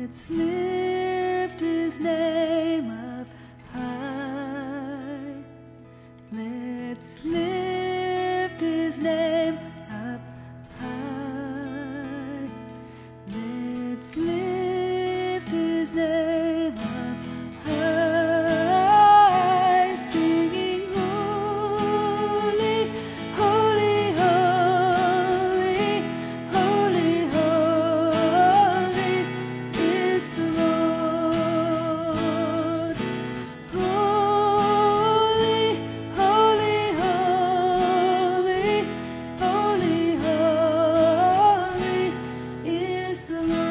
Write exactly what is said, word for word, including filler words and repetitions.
Let's lift his name up high. Let's lift his name up high. Let's lift his name up high. Singing holy, holy, holy, holy, holy is the Lord. Holy, holy, holy, holy, holy is the Lord.